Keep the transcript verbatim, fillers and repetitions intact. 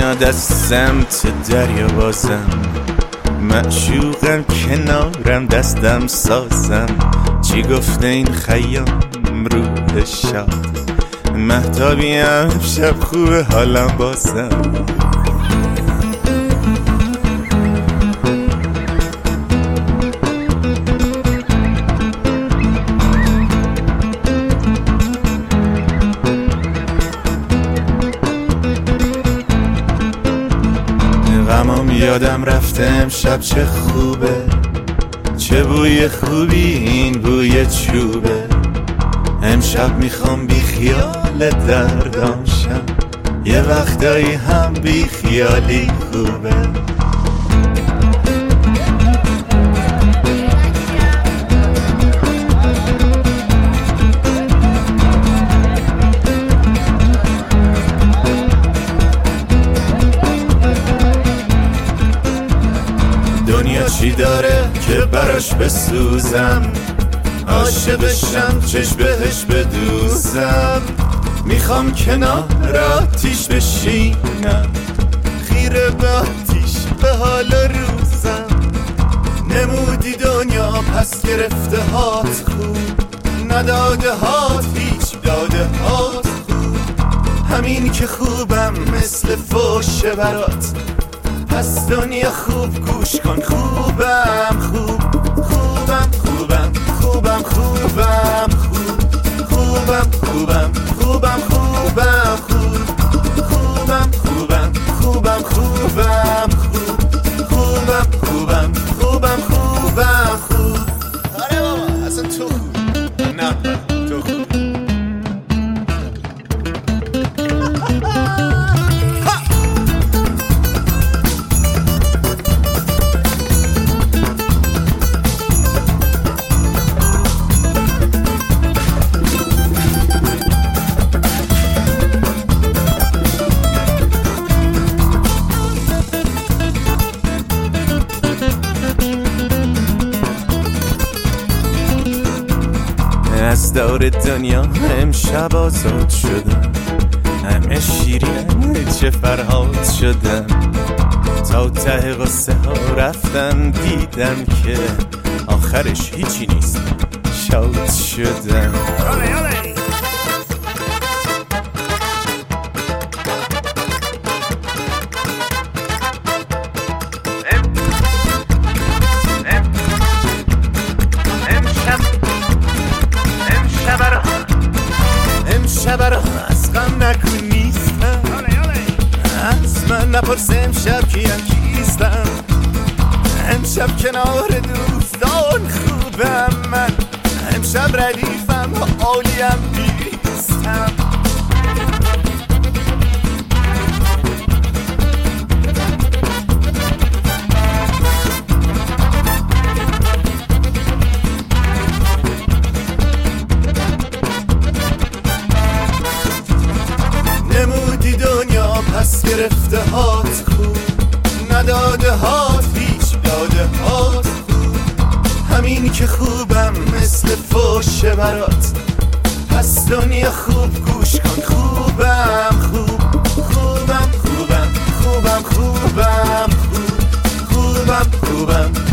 میاد از سمت دریا بازم، معشوقم کنارم دستم سازم. چی گفته این خیام روح شاد، مهتابیم شب خوبه حالم بازم. غمام یادم رفته امشب چه خوبه، چه بوی خوبی این بوی چوبه. امشب میخوام بی خیال دردام شم، یه وقتایی هم بی خیالی خوبه. دنیا چی داره که براش بسوزم، عاشقشم چشم بهش بدوزم. میخوام کنار آتیش بشینم، خیره به آتیش به حال روزم. نمودی دنیا پس گرفته هات خوب، نداده هات هیچ داده هات خوب. همین که خوبم مثل فوشه برات، پس دنیا خوب گوش کن. خوبم خوب خوبم خوبم خوبم خوبم خوب خوبم خوبم خوبم خوبم خوب خوبم خوبم خوبم خوبم خوب خوبم خوبم خوبم خوبم خوب. آره بابا اصلا تو خوب، نه تو خوب. از دور دنیا امشب آزاد شدم، همه شیرین چه فرهاد شدم. تا ته قصه ها رفتم دیدم که آخرش هیچی نیست، شاد شدم. امشب را از غم نکن نیستم، از من نپرس امشب کیم کیستم. امشب کنار دوستان خوبم من، امشب ردیفم و عالیم نیستم. نمودی دنیا پس گرفته هات خوب، نداده هات هیچ داده هات خوب. همین که خوبم مثل فوشه برات، پس دنیا خوب گوش کن. خوبم خوب خوبم خوبم خوبم خوبم خوب خوبم خوبم